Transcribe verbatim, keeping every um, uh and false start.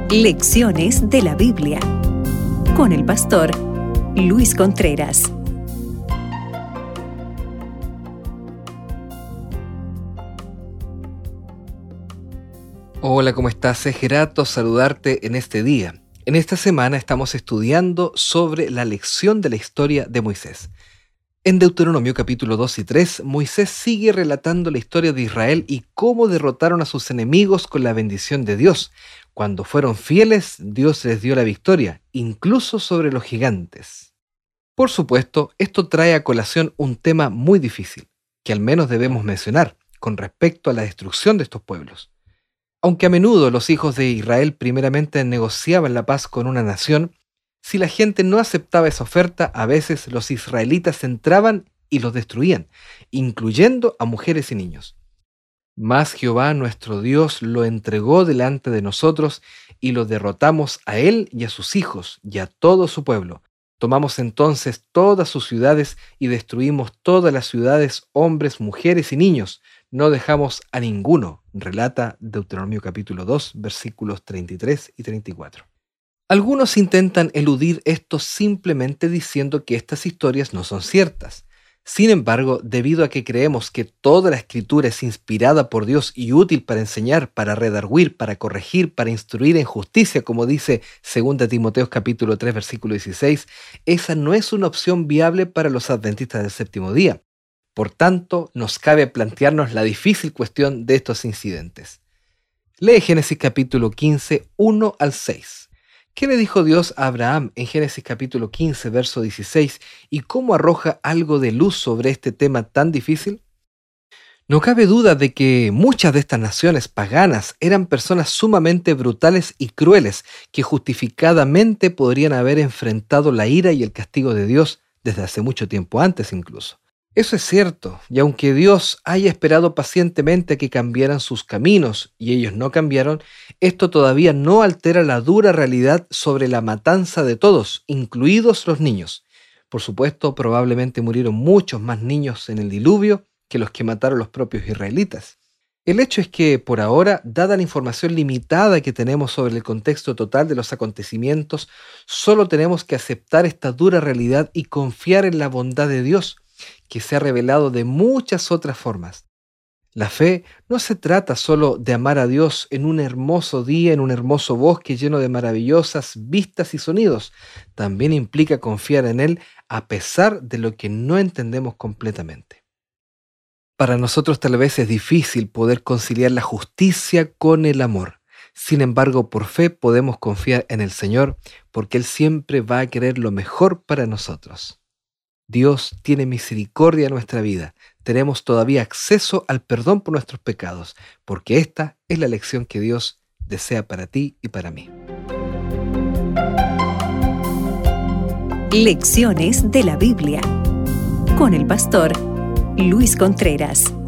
Lecciones de la Biblia con el pastor Luis Contreras. Hola, ¿cómo estás? Es grato saludarte en este día. En esta semana estamos estudiando sobre la lección de la historia de Moisés. En Deuteronomio capítulo dos y tres, Moisés sigue relatando la historia de Israel y cómo derrotaron a sus enemigos con la bendición de Dios. Cuando fueron fieles, Dios les dio la victoria, incluso sobre los gigantes. Por supuesto, esto trae a colación un tema muy difícil, que al menos debemos mencionar, con respecto a la destrucción de estos pueblos. Aunque a menudo los hijos de Israel primeramente negociaban la paz con una nación, si la gente no aceptaba esa oferta, a veces los israelitas entraban y los destruían, incluyendo a mujeres y niños. Mas Jehová nuestro Dios lo entregó delante de nosotros y lo derrotamos a él y a sus hijos y a todo su pueblo. Tomamos entonces todas sus ciudades y destruimos todas las ciudades, hombres, mujeres y niños. No dejamos a ninguno, relata Deuteronomio capítulo dos, versículos treinta y tres y treinta y cuatro. Algunos intentan eludir esto simplemente diciendo que estas historias no son ciertas. Sin embargo, debido a que creemos que toda la Escritura es inspirada por Dios y útil para enseñar, para redarguir, para corregir, para instruir en justicia, como dice segunda Timoteo capítulo tres, versículo dieciséis, esa no es una opción viable para los adventistas del séptimo día. Por tanto, nos cabe plantearnos la difícil cuestión de estos incidentes. Lee Génesis capítulo quince, uno al seis. ¿Qué le dijo Dios a Abraham en Génesis capítulo quince, verso dieciséis, y cómo arroja algo de luz sobre este tema tan difícil? No cabe duda de que muchas de estas naciones paganas eran personas sumamente brutales y crueles que justificadamente podrían haber enfrentado la ira y el castigo de Dios desde hace mucho tiempo antes incluso. Eso es cierto, y aunque Dios haya esperado pacientemente a que cambiaran sus caminos y ellos no cambiaron, esto todavía no altera la dura realidad sobre la matanza de todos, incluidos los niños. Por supuesto, probablemente murieron muchos más niños en el diluvio que los que mataron los propios israelitas. El hecho es que, por ahora, dada la información limitada que tenemos sobre el contexto total de los acontecimientos, solo tenemos que aceptar esta dura realidad y confiar en la bondad de Dios, que se ha revelado de muchas otras formas. La fe no se trata solo de amar a Dios en un hermoso día, en un hermoso bosque lleno de maravillosas vistas y sonidos. También implica confiar en Él a pesar de lo que no entendemos completamente. Para nosotros tal vez es difícil poder conciliar la justicia con el amor. Sin embargo, por fe podemos confiar en el Señor porque Él siempre va a querer lo mejor para nosotros. Dios tiene misericordia en nuestra vida. Tenemos todavía acceso al perdón por nuestros pecados, porque esta es la lección que Dios desea para ti y para mí. Lecciones de la Biblia con el pastor Luis Contreras.